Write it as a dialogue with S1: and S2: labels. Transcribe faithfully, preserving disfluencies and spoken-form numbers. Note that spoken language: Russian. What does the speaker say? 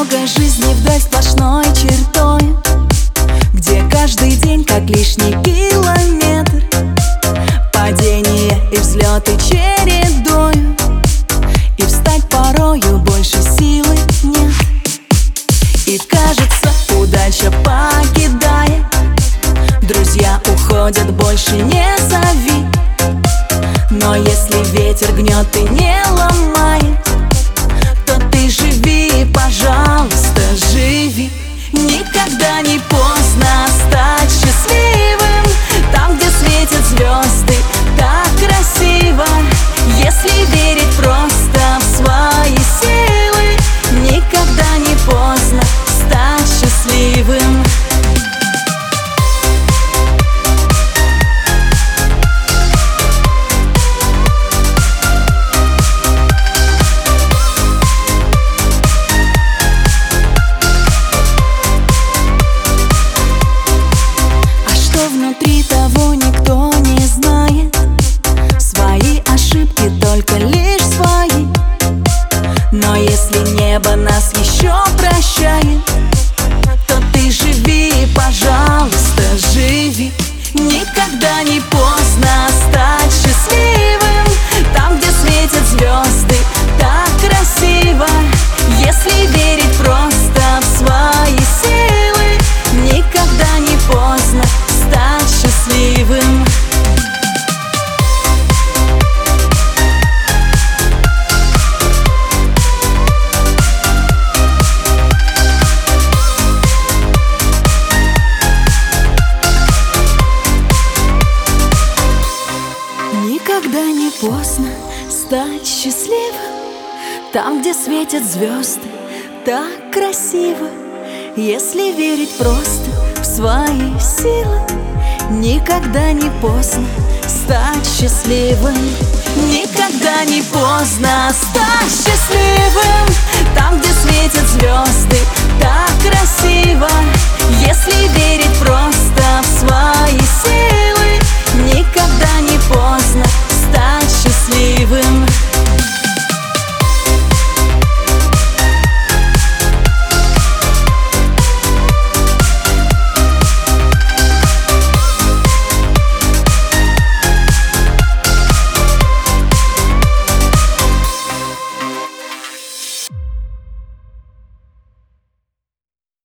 S1: Дорога жизни вдаль сплошной чертой, где каждый день как лишний километр. Падения и взлеты чередою, и встать порою больше силы нет. И кажется, удача покидает, друзья уходят, больше не зови. Но если ветер гнет и не ломает, то ты живи, пожалуйста, живи. Никогда не поздно стать счастливым, там, где светят звезды, так красиво. Если верить просто в свои силы, никогда не поздно стать счастливым. Внутри того никто не знает, свои ошибки только лишь свои. Но если небо нас еще прощает, то ты живи, пожалуйста, живи. Никогда не поздно стать счастливым, там, где светят звезды, так красиво. Если верить просто в свои силы, никогда не поздно стать счастливым. Никогда не поздно стать счастливым, там, где светят звезды, так красиво. Если верить просто в свои силы, никогда не поздно стать счастливым. Никогда не поздно стать счастливым.